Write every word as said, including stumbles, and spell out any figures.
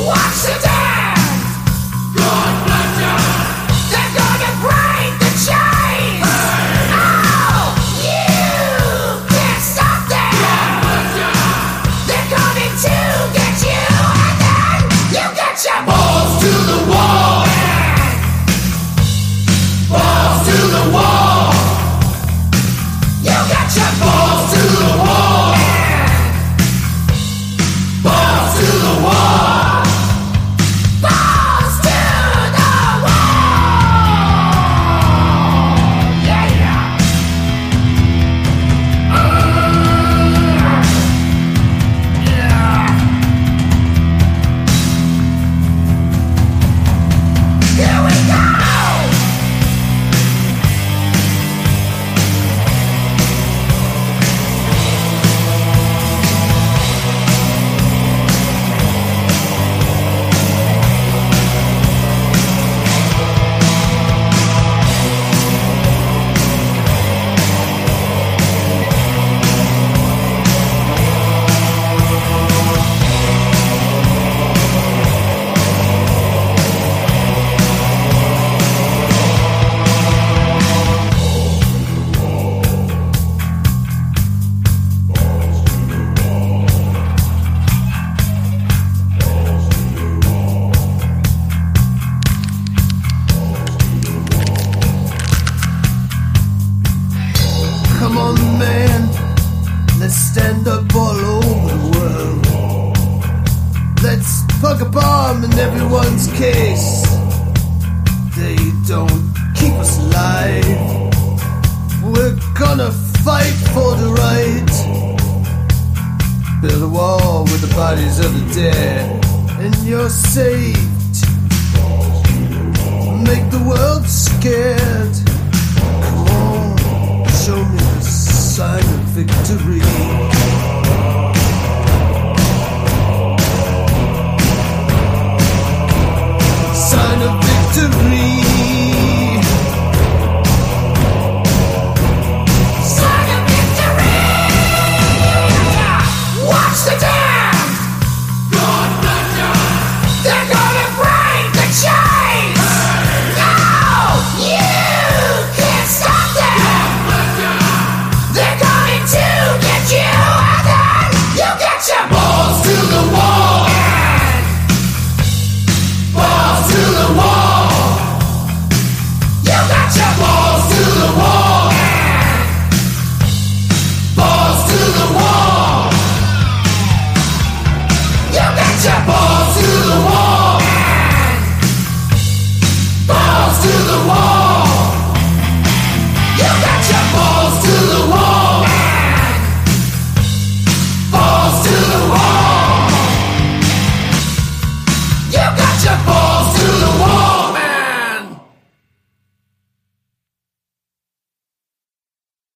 Watch the damned. God bless you. They're gonna break the chains. Hey. Oh, you can't stop them. God bless you. They're coming to get you, and then you get your balls to the wall. Balls to the wall. You got your balls to the wall. Balls to the wall. Balls to the wall. Yeah, yeah. Uh, yeah. Here we go. Come on, man, let's stand up all over the world. Let's plug a bomb in everyone's case. They don't keep us alive. We're gonna fight for the right. Build a wall with the bodies of the dead, and you're saved. Make the world scared. Come on, show me the sign of victory. Sign of victory. Sign of victory. Watch the damned. God bless you. They're gonna break the chains. No, you can't stop them. God bless you. They're coming to get you, and then you get your balls to the wall. Balls to the wall. You got your balls to the wall. Balls to the wall. You got your balls.